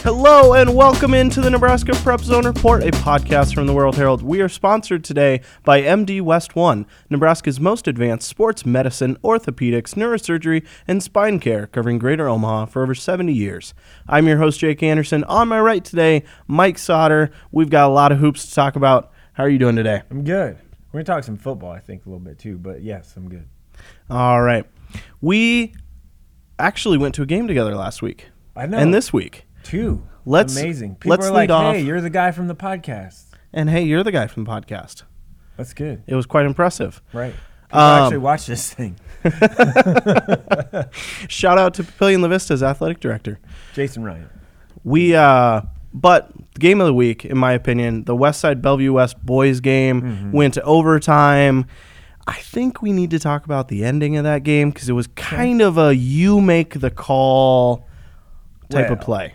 Hello and welcome into the Nebraska Prep Zone Report, a podcast from the World Herald. We are sponsored today by MD West One, Nebraska's most advanced sports medicine, orthopedics, neurosurgery, and spine care, covering Greater Omaha for over 70 years. I'm your host, Jake Anderson. On my right today, Mike Sauter. We've got a lot of hoops to talk about. How are you doing today? I'm good. We're going to talk some football, I think, a little bit too, but yes, I'm good. All right. We actually went to a game together last week. I know. And this week. Two. Let's Amazing. People are like, lead off. hey, you're the guy from the podcast. And hey, you're the guy from the podcast. That's good. It was quite impressive. Right. People actually watch this thing. Shout out to Papillion La Vista's athletic director. Jason Ryan. But the game of the week, in my opinion, the Westside Bellevue West boys game went to overtime. I think we need to talk about the ending of that game because it was kind of a you make the call type of play.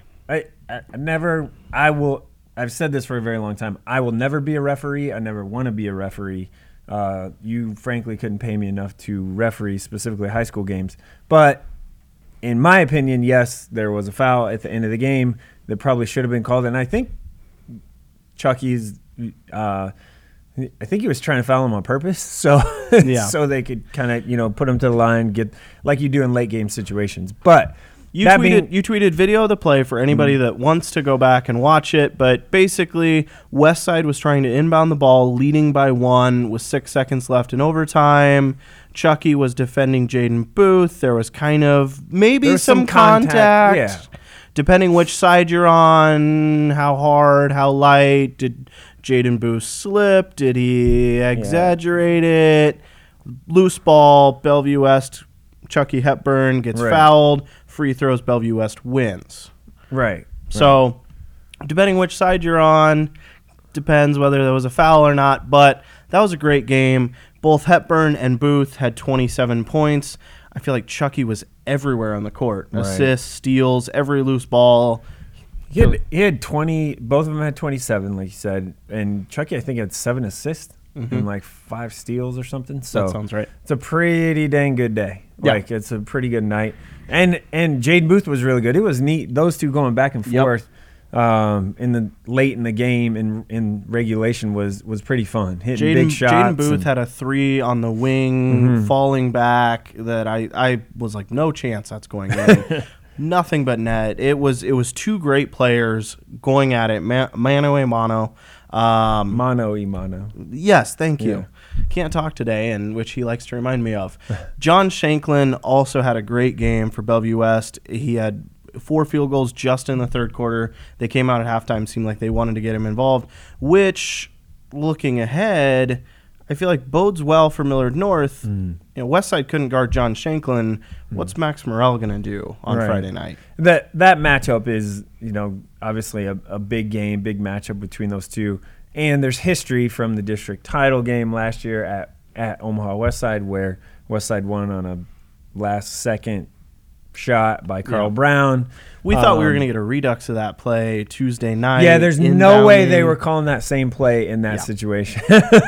I've said this for a very long time. I will never be a referee. I never want to be a referee. You frankly couldn't pay me enough to referee specifically high school games. But in my opinion, yes, there was a foul at the end of the game that probably should have been called. And I think Chucky's I think he was trying to foul him on purpose, so they could kind of put him to the line, get like you do in late game situations. But you tweeted video of the play for anybody that wants to go back and watch it. But basically, Westside was trying to inbound the ball, leading by 1 with 6 seconds left in overtime. Chucky was defending Jaden Booth. There was kind of maybe some contact. Yeah. Depending which side you're on, how hard, how light. Did Jaden Booth slip? Did he exaggerate it? Loose ball, Bellevue West, Chucky Hepburn gets fouled. Free throws, Bellevue West wins. Right. So, depending which side you're on, depends whether there was a foul or not. But that was a great game. Both Hepburn and Booth had 27 points. I feel like Chucky was everywhere on the court. Right. Assists, steals, every loose ball. He had 20. Both of them had 27, like you said. And Chucky, I think, had 7 assists and like 5 steals or something. So that sounds right. It's a pretty dang good day. Yeah. Like, it's a pretty good night. And Jaden Booth was really good. It was neat. Those two going back and forth late in the game in regulation was pretty fun. Hitting big shots. Jaden Booth had a 3 on the wing, falling back that I was like, no chance that's going in. Nothing but net. It was 2 great players going at it, mano a mano. Mano y mano. Yes, thank you. Can't talk today, and which he likes to remind me of. John Shanklin also had a great game for Bellevue West. He had 4 field goals just in the third quarter. They came out at halftime, seemed like they wanted to get him involved, which, looking ahead, I feel like bodes well for Millard North. Westside couldn't guard John Shanklin. What's Max Morrell going to do on Friday night? That matchup is, obviously a big game, big matchup between those two. And there's history from the district title game last year at Omaha Westside, where Westside won on a last-second shot by Carl Brown. We thought we were going to get a redux of that play Tuesday night. Yeah, there's no way they were calling that same play in that situation.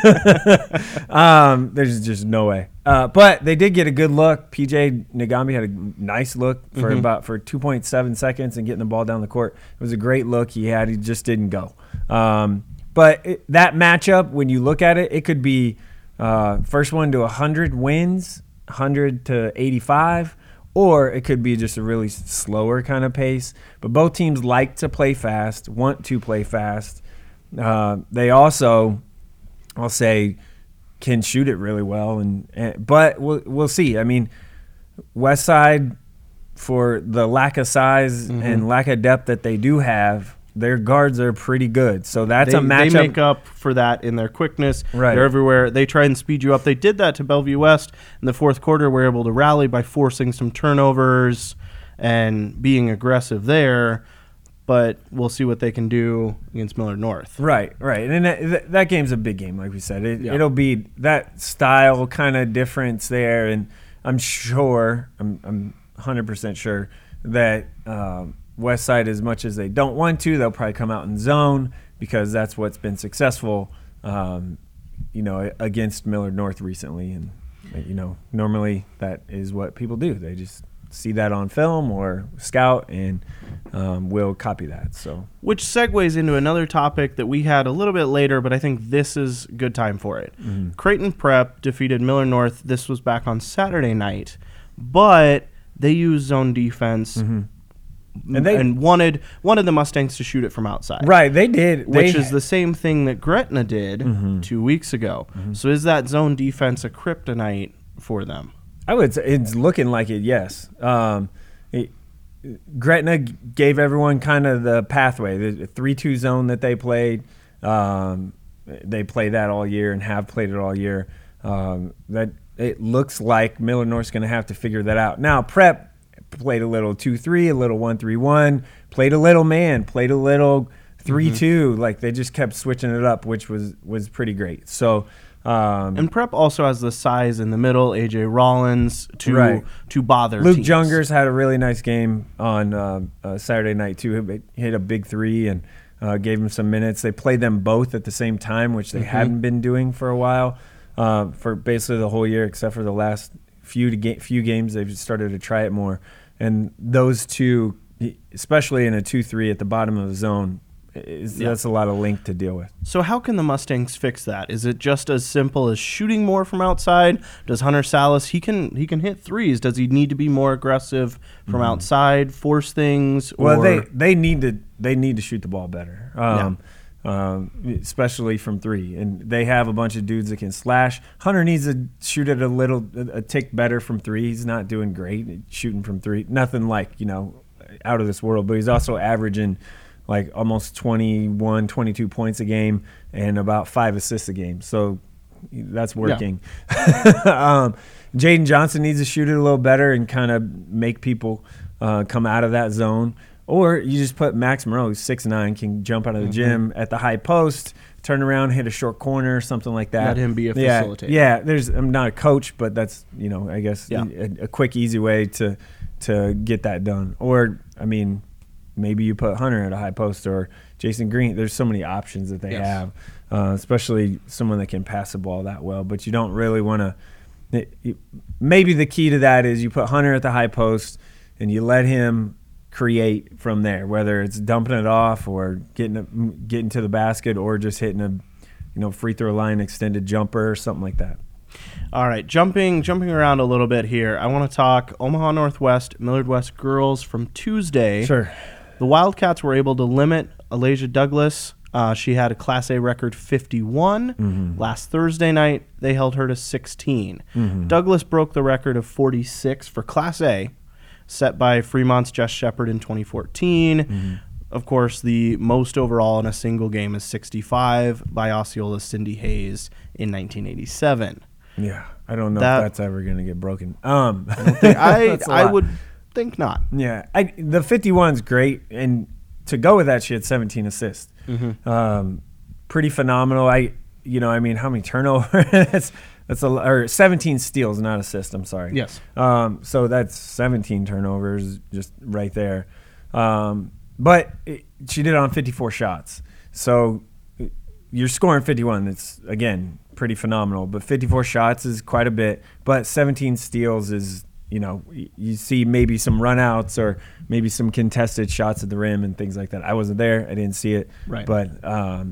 There's just no way. But they did get a good look. PJ Nagambi had a nice look for 2.7 seconds and getting the ball down the court. It was a great look he had. He just didn't go. But that matchup, when you look at it, it could be first one to 100 wins, 100 to 85. Or it could be just a really slower kind of pace. But both teams like to play fast, want to play fast. They also, I'll say, can shoot it really well. But we'll see. I mean, Westside, for the lack of size and lack of depth that they do have, their guards are pretty good. So that's a matchup. They make up for that in their quickness. Right. They're everywhere. They try and speed you up. They did that to Bellevue West in the fourth quarter. We're able to rally by forcing some turnovers and being aggressive there. But we'll see what they can do against Millard North. Right. And that game's a big game, like we said. It'll be that style kind of difference there. And I'm 100% sure that Westside, as much as they don't want to, they'll probably come out in zone because that's what's been successful, against Millard North recently. And, normally that is what people do. They just see that on film or scout, and will copy that. So, which segues into another topic that we had a little bit later, but I think this is good time for it. Creighton Prep defeated Miller North. This was back on Saturday night, but they used zone defense and wanted the Mustangs to shoot it from outside. Right, they did. Which is the same thing that Gretna did 2 weeks ago. So is that zone defense a kryptonite for them? I would say it's looking like it, yes. Gretna gave everyone kind of the pathway, the 3-2 zone that they played. They play that all year and have played it all year. That it looks like Miller North's going to have to figure that out. Now, Prep played a little 2-3, a little 1-3-1, played a little man, played a little 3-2. Like they just kept switching it up, which was pretty great. So. And Prep also has the size in the middle, A.J. Rollins, to bother Luke teams. Jungers had a really nice game on Saturday night, too. He hit a big three and gave him some minutes. They played them both at the same time, which they hadn't been doing for a while, for basically the whole year, except for the last few games. They've started to try it more. And those two, especially in a 2-3 at the bottom of the zone, that's a lot of length to deal with. So how can the Mustangs fix that? Is it just as simple as shooting more from outside? Does Hunter Salas, he can hit threes. Does he need to be more aggressive from outside, force things? Well, they need to shoot the ball better, especially from three. And they have a bunch of dudes that can slash. Hunter needs to shoot it a tick better from three. He's not doing great shooting from three. Nothing like, out of this world, but he's also averaging like almost 21, 22 points a game and about 5 assists a game. So that's working. Yeah. Jaden Johnson needs to shoot it a little better and kind of make people come out of that zone. Or you just put Max Moreau, who's 6'9", can jump out of the gym at the high post, turn around, hit a short corner, something like that. Let him be a facilitator. Yeah, I'm not a coach, but that's, I guess a quick, easy way to get that done. Or, maybe you put Hunter at a high post or Jason Green. There's so many options that they have, especially someone that can pass the ball that well. But you don't really want to – maybe the key to that is you put Hunter at the high post and you let him create from there, whether it's dumping it off or getting to the basket or just hitting a free throw line extended jumper or something like that. All right, jumping around a little bit here. I want to talk Omaha Northwest, Millard West girls from Tuesday. Sure. The Wildcats were able to limit Alasia Douglas. She had a Class A record 51. Last Thursday night, they held her to 16. Douglas broke the record of 46 for Class A, set by Fremont's Jess Shepard in 2014. Of course, the most overall in a single game is 65 by Osceola's Cindy Hayes in 1987. Yeah, I don't know if that's ever going to get broken. I would think not. Yeah, the 51's great, and to go with that, she had 17 assists. Pretty phenomenal. How many turnovers? That's or 17 steals, not assists. I'm sorry. Yes. So that's 17 turnovers just right there. But she did it on 54 shots. So you're scoring 51. It's, again, pretty phenomenal. But 54 shots is quite a bit. But 17 steals is, you see maybe some runouts or maybe some contested shots at the rim and things like that. I wasn't there. I didn't see it. Right. But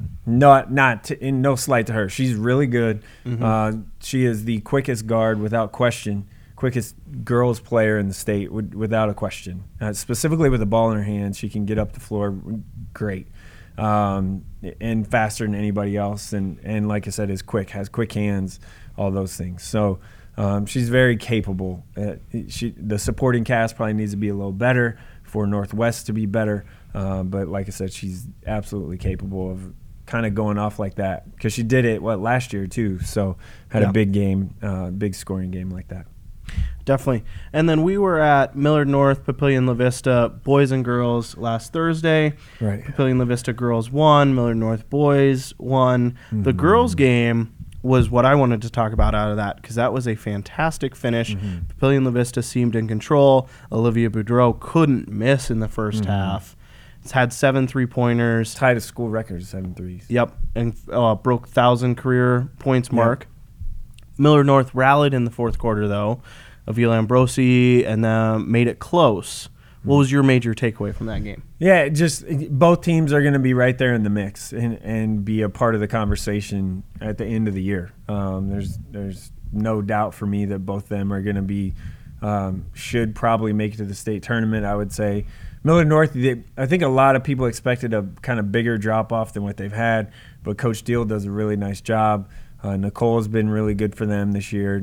no slight to her. She's really good. She is the quickest guard without question. Quickest girls player in the state without a question. Specifically with the ball in her hands, she can get up the floor great, and faster than anybody else. And like I said, is quick, has quick hands, all those things. So she's very capable. The supporting cast probably needs to be a little better for Northwest to be better. But like I said, she's absolutely capable of kind of going off like that because she did it last year too. So had a big game, big scoring game like that. Definitely. And then we were at Millard North, Papillion La Vista, boys and girls last Thursday. Right. Papillion La Vista girls won, Millard North boys won. The girls game was what I wanted to talk about out of that because that was a fantastic finish. Papillion La Vista seemed in control. Olivia Boudreau couldn't miss in the first half. It's had 7 3-pointers. Tied a school record, 7 threes. Yep, and broke 1,000 career points mark. Millard North rallied in the fourth quarter, though. Avila Ambrosi and made it close What was your major takeaway from that game? Yeah, just both teams are going to be right there in the mix and be a part of the conversation at the end of the year. There's no doubt for me that both of them are going to be should probably make it to the state tournament. I would say Millard North, I think a lot of people expected a kind of bigger drop-off than what they've had, but Coach Deal does a really nice job. Nicole's been really good for them this year.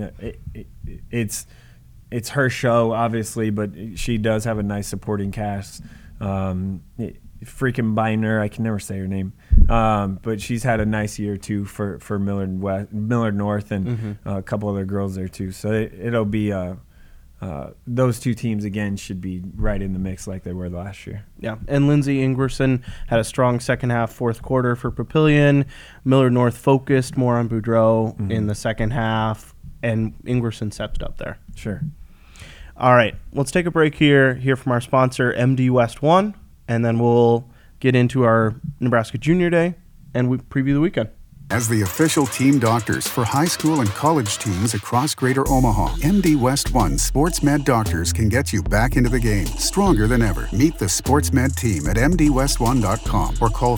It's her show, obviously, but she does have a nice supporting cast. Freaking Biner, I can never say her name, but she's had a nice year too for Millard North, and a couple other girls there too. So it'll be those two teams again should be right in the mix like they were last year. Yeah, and Lindsay Ingerson had a strong second half, fourth quarter for Papillion. Millard North focused more on Boudreaux in the second half, and Ingerson stepped up there. Sure. All right, let's take a break here. Hear from our sponsor, MD West One, and then we'll get into our Nebraska Junior Day and we preview the weekend. As the official team doctors for high school and college teams across Greater Omaha, MD West One Sports Med Doctors can get you back into the game stronger than ever. Meet the Sports Med team at mdwest1.com or call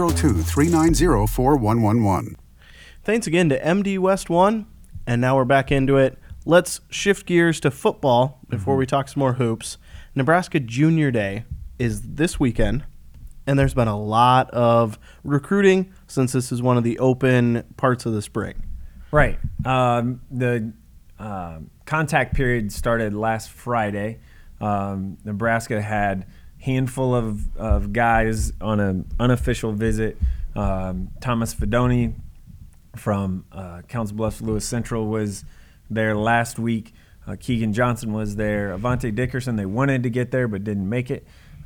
402-390-4111. Thanks again to MD West One, and now we're back into it. Let's shift gears to football before we talk some more hoops. Nebraska Junior Day is this weekend, and there's been a lot of recruiting since this is one of the open parts of the spring. Right. The contact period started last Friday. Nebraska had a handful of guys on an unofficial visit. Thomas Fedoni from Council Bluffs Lewis Central was there last week. Keegan Johnson was there. Avante Dickerson, they wanted to get there but didn't make it.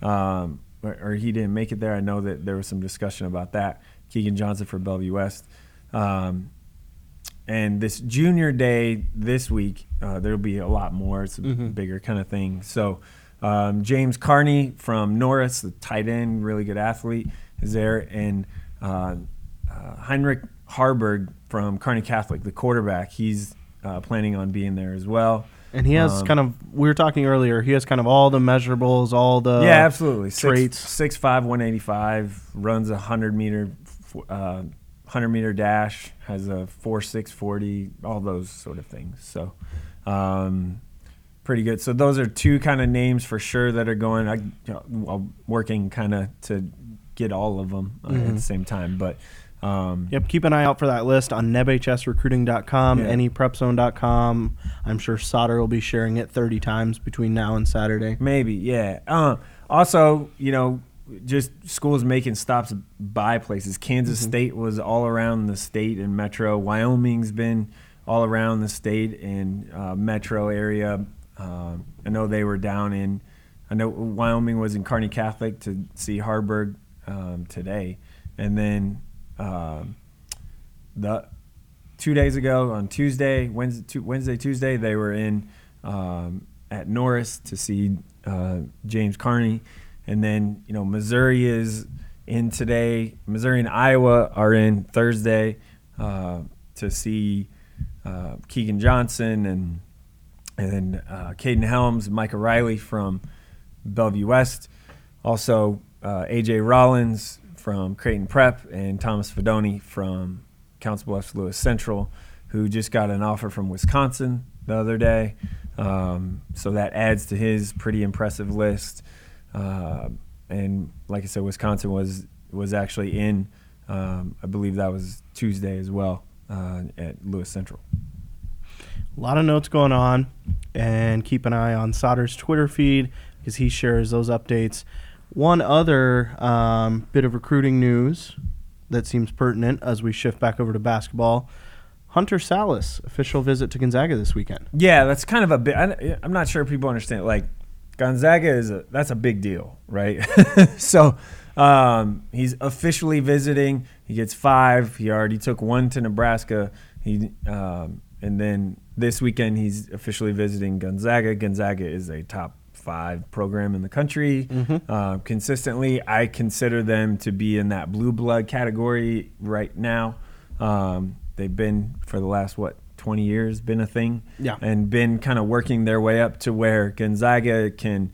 Or he didn't make it there. I know that there was some discussion about that. Keegan Johnson for Bellevue West. And this Junior Day this week, there'll be a lot more. It's a bigger kind of thing. So James Carney from Norris, the tight end, really good athlete, is there. And Heinrich Harburg from Kearney Catholic, the quarterback, he's planning on being there as well. And he has we were talking earlier, he has kind of all the measurables, all the absolutely traits. 6'5", 185, runs a 100-meter dash, has a 4.6 40, all those sort of things. So pretty good. So those are two kind of names for sure that are going. I'm working kind of to get all of them at the same time, but keep an eye out for that list on nebhsrecruiting.com, anyprepzone.com. I'm sure Sauter will be sharing it 30 times between now and Saturday. Maybe, yeah. Also, just schools making stops by places. Kansas State was all around the state and metro. Wyoming's been all around the state and metro area. I know they were down I know Wyoming was in Kearney Catholic to see Harburg today. And then the 2 days ago on Wednesday, Tuesday, they were in at Norris to see James Carney, and then Missouri is in today. Missouri and Iowa are in Thursday to see Keegan Johnson and then Caden Helms, Micah Riley from Bellevue West, also AJ Rollins from Creighton Prep, and Thomas Fedoni from Council Bluffs Lewis Central, who just got an offer from Wisconsin the other day. So that adds to his pretty impressive list. And like I said, Wisconsin was actually in, I believe that was Tuesday as well, at Lewis Central. A lot of notes going on, and keep an eye on Sauter's Twitter feed because he shares those updates. One other bit of recruiting news that seems pertinent as we shift back over to basketball. Hunter Salas, official visit to Gonzaga this weekend. Yeah, that's kind of a bit. I'm not sure people understand. Like, Gonzaga that's a big deal, right? So he's officially visiting. He gets 5. He already took 1 to Nebraska. And then this weekend he's officially visiting Gonzaga. Gonzaga is a top 5 program in the country. Consistently, I consider them to be in that blue blood category right now. They've been for the last 20 years been a thing, and been kind of working their way up to where Gonzaga can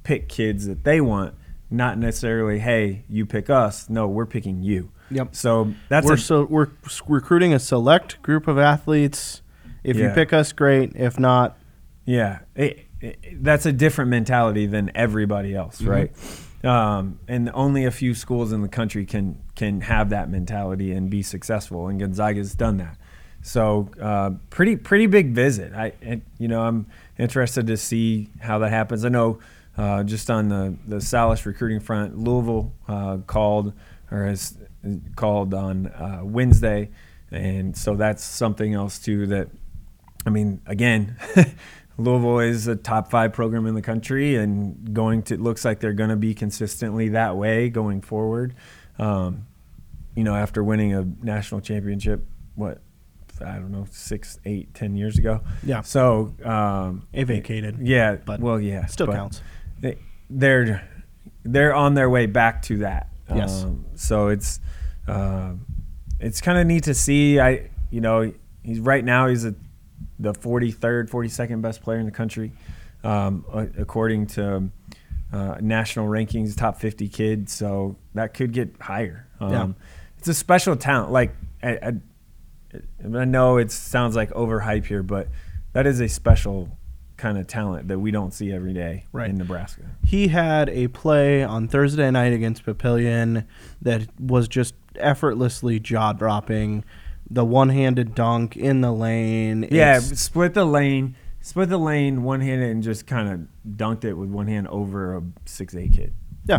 pick kids that they want, not necessarily, hey, you pick us. No, we're picking you. Yep. So that's we're recruiting a select group of athletes. If you pick us, great. If not, that's a different mentality than everybody else, right? And only a few schools in the country can have that mentality and be successful, and Gonzaga's done that. So pretty big visit. I'm interested to see how that happens. I know just on the Salis recruiting front, Louisville has called on Wednesday, and so that's something else too. That again. Louisville is a top 5 program in the country, and looks like they're going to be consistently that way going forward. After winning a national championship, 6, 8, 10 years ago. Yeah. So it vacated. Yeah. But still counts. They're on their way back to that. Yes. So it's kind of neat to see. He's right now he's the 43rd, 42nd best player in the country, according to national rankings, top 50 kid. So that could get higher. It's a special talent. Like I know it sounds like overhype here, but that is a special kind of talent that we don't see every day in Nebraska. He had a play on Thursday night against Papillion that was just effortlessly jaw-dropping. The one-handed dunk in the lane. Split the lane one-handed and just kind of dunked it with one hand over a 6'8" kid. Yeah.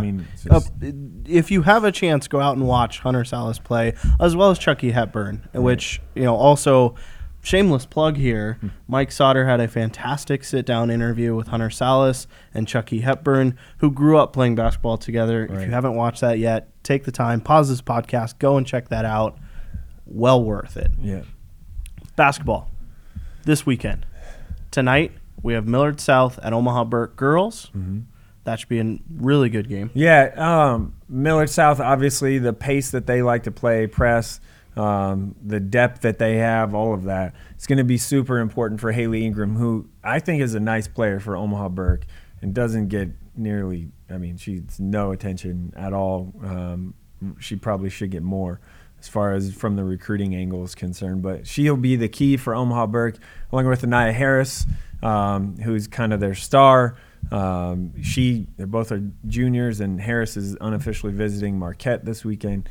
If you have a chance, go out and watch Hunter Salis play, as well as Chucky Hepburn, which, also shameless plug here. Mike Sauter had a fantastic sit-down interview with Hunter Salis and Chucky Hepburn, who grew up playing basketball together. Right. If you haven't watched that yet, take the time, pause this podcast, go and check that out. Well worth it. Yeah. Basketball this weekend. Tonight, we have Millard South at Omaha Burke girls. Mm-hmm. That should be a really good game. Yeah. Millard South, obviously, the pace that they like to play, press, the depth that they have, all of that. It's going to be super important for Haley Ingram, who I think is a nice player for Omaha Burke and doesn't get nearly, she's no attention at all. She probably should get more as far as from the recruiting angle is concerned. But she'll be the key for Omaha Burke, along with Anaya Harris, who's kind of their star. They both are juniors, and Harris is unofficially visiting Marquette this weekend.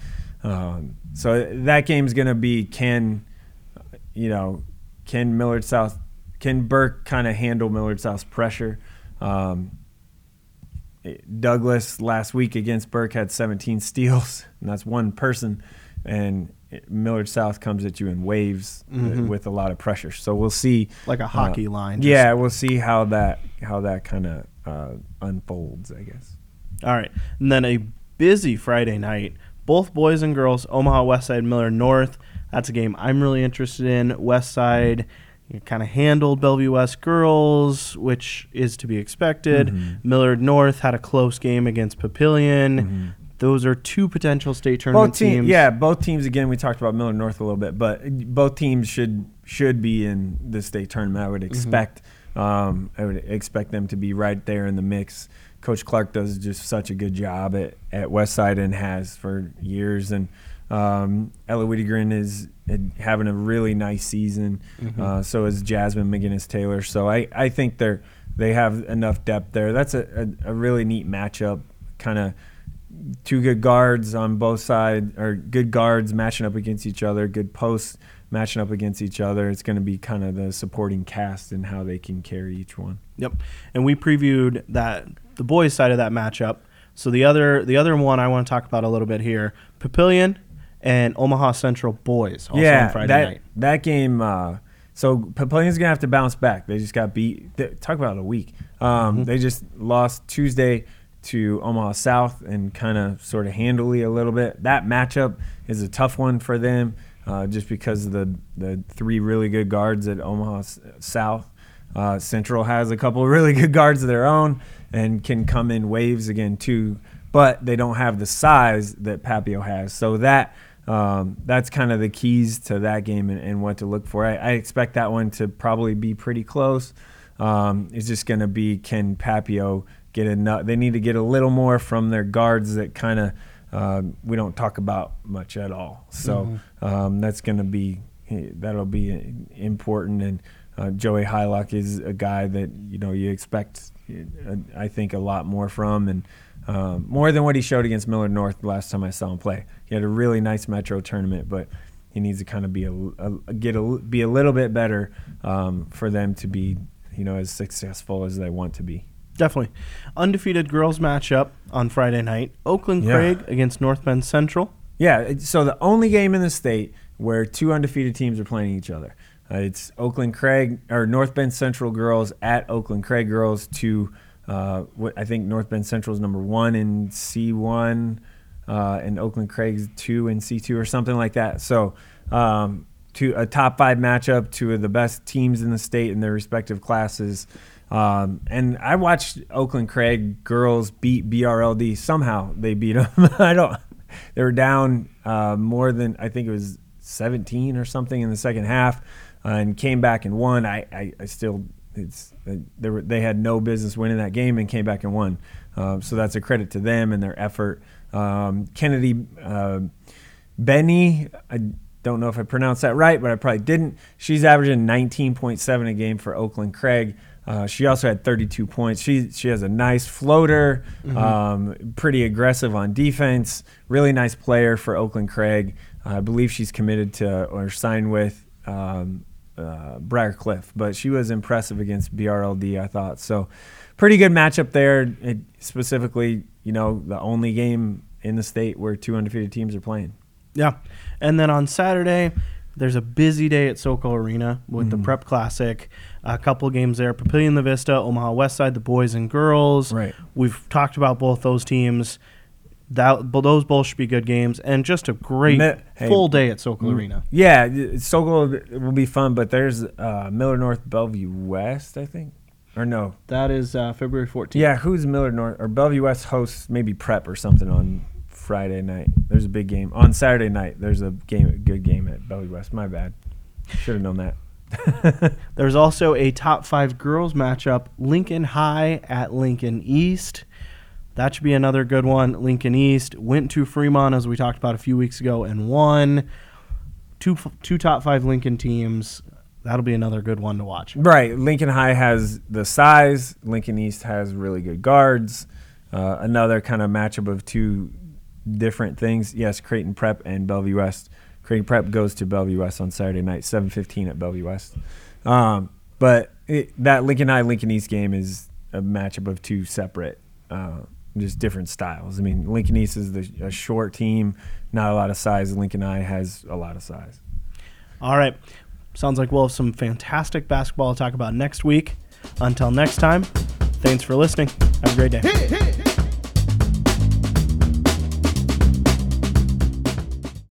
So that game's going to be can Burke kind of handle Millard South's pressure? Douglas last week against Burke had 17 steals, and that's one person. And Millard South comes at you in waves with a lot of pressure. So we'll see, like a hockey line. We'll see how that kind of unfolds, I guess. All right, and then a busy Friday night. Both boys and girls, Omaha Westside, Millard North. That's a game I'm really interested in. Westside kind of handled Bellevue West girls, which is to be expected. Mm-hmm. Millard North had a close game against Papillion. Mm-hmm. Those are two potential state tournament teams. Yeah, both teams, again, we talked about Millard North a little bit, but both teams should be in the state tournament. I would expect them to be right there in the mix. Coach Clark does just such a good job at Westside and has for years. And Ella Whittigren is having a really nice season. Mm-hmm. So is Jasmine McGinnis-Taylor. So I think they have enough depth there. That's a really neat matchup, kind of two good guards on both sides, or good guards matching up against each other, good posts matching up against each other. It's going to be kind of the supporting cast and how they can carry each one. Yep. And we previewed the boys' side of that matchup. So the other one I want to talk about a little bit here, Papillion and Omaha Central boys also on Friday night. That game, so Papillion's going to have to bounce back. They just got beat. Talk about a week. They just lost Tuesday to Omaha South and kind of sort of handily a little bit. That matchup is a tough one for them just because of the three really good guards at Omaha South. Central has a couple of really good guards of their own and can come in waves again too, but they don't have the size that Papio has. So that's kind of the keys to that game and what to look for. I expect that one to probably be pretty close. is just going to be, can Papio get enough? They need to get a little more from their guards that kind of we don't talk about much at all. So that's going to be, that'll be important. And Joey Hylock is a guy that you expect, I think, a lot more from, and more than what he showed against Millard North the last time I saw him play. He had a really nice Metro tournament, but he needs to kind of be be a little bit better for them to be as successful as they want to be. Definitely. Undefeated girls matchup on Friday night. Oakland Craig against North Bend Central. Yeah, so the only game in the state where two undefeated teams are playing each other. It's Oakland Craig or North Bend Central girls at Oakland Craig girls to what I think North Bend Central is number 1 in C1 and Oakland Craig's 2 in C2 or something like that. So to a top 5 matchup, two of the best teams in the state in their respective classes. And I watched Oakland Craig girls beat BRLD. Somehow they beat them. They were down more than, I think it was 17 or something in the second half, and came back and won. They had no business winning that game and came back and won. So that's a credit to them and their effort. Kennedy Benny, I don't know if I pronounced that right, but I probably didn't. She's averaging 19.7 a game for Oakland Craig. She also had 32 points. She has a nice floater, pretty aggressive on defense, really nice player for Oakland Craig. I believe she's committed to or signed with Briarcliff, but she was impressive against BRLD, I thought. So pretty good matchup there, specifically, the only game in the state where two undefeated teams are playing. Yeah. And then on Saturday, there's a busy day at Sokol Arena with the Prep Classic. A couple games there. Papillion La Vista, Omaha West Side, the boys and girls. Right. We've talked about both those teams. Those both should be good games. And just a great full day at Sokol Arena. Yeah, Sokol will be fun, but there's Millard North, Bellevue West, I think. Or no. That is February 14th. Yeah, who's Millard North? Or Bellevue West hosts maybe Prep or something on Friday night. There's a big game. On Saturday night, there's a good game at Bellevue West. My bad. Should have known that. There's also a top 5 girls matchup, Lincoln High at Lincoln East. That should be another good one. Lincoln East went to Fremont, as we talked about a few weeks ago, and won. Two top 5 Lincoln teams. That'll be another good one to watch. Right. Lincoln High has the size. Lincoln East has really good guards. Another kind of matchup of two different things. Yes, Creighton Prep and Bellevue West. Creighton Prep goes to Bellevue West on Saturday night, 7:15 at Bellevue West. But that Lincoln High Lincoln East game is a matchup of two separate, just different styles. I mean, Lincoln East is a short team, not a lot of size. Lincoln High has a lot of size. All right. Sounds like we'll have some fantastic basketball to talk about next week. Until next time, thanks for listening. Have a great day.